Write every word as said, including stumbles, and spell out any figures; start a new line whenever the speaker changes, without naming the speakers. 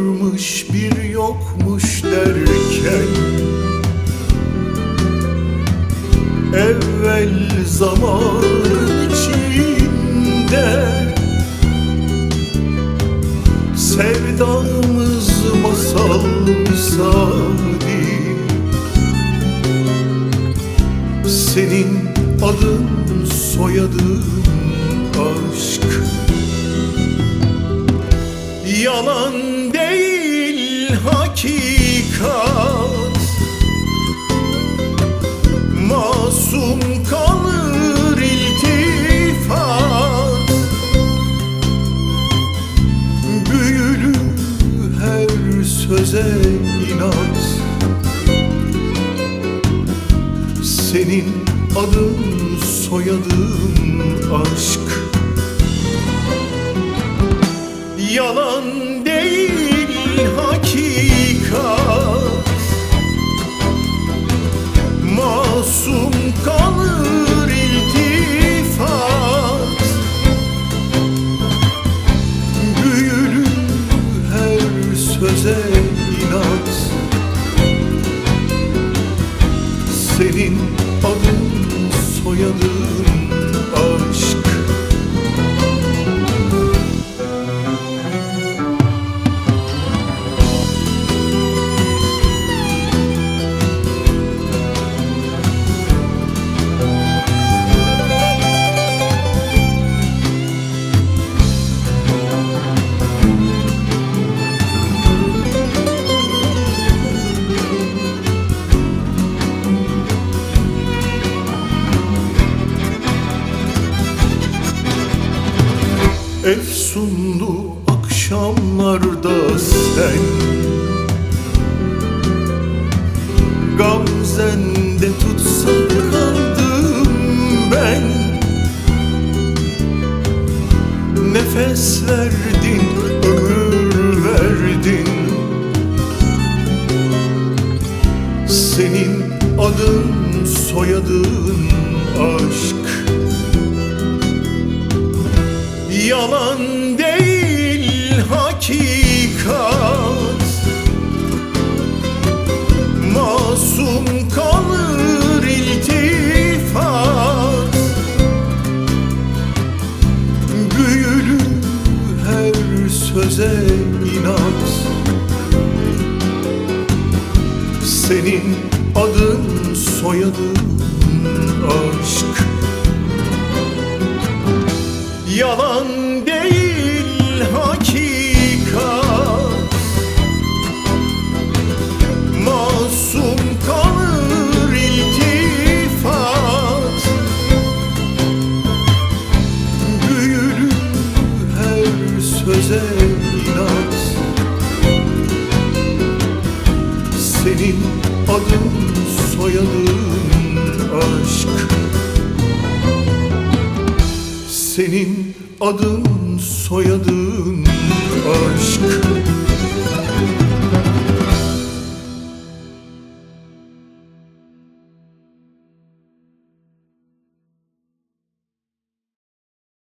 varmış bir yokmuş derken, evvel zaman içinde sevdamız masal misali. Senin adın soyadın aşk, yalan değil hakikat. Masum kalır iltifat, büyülü her söze inat. Senin adın soyadın aşk, yalan değil hakikat. Masum kalır iltifat, büyülü her söze inat. Senin adın soyadın aşk. Efsunlu akşamlarda sen, gamzende tutsak kaldım ben. Nefes verdin, ömür verdin. Senin adın soyadın aşk, yalan değil hakikat. Masum kalır iltifat, büyülü her söze inat. Senin adın soyadın aşk, yalan değil hakikat. Masum kalır iltifat, büyülü her söze inat. Senin adın soyadın aşk, senin adın soyadın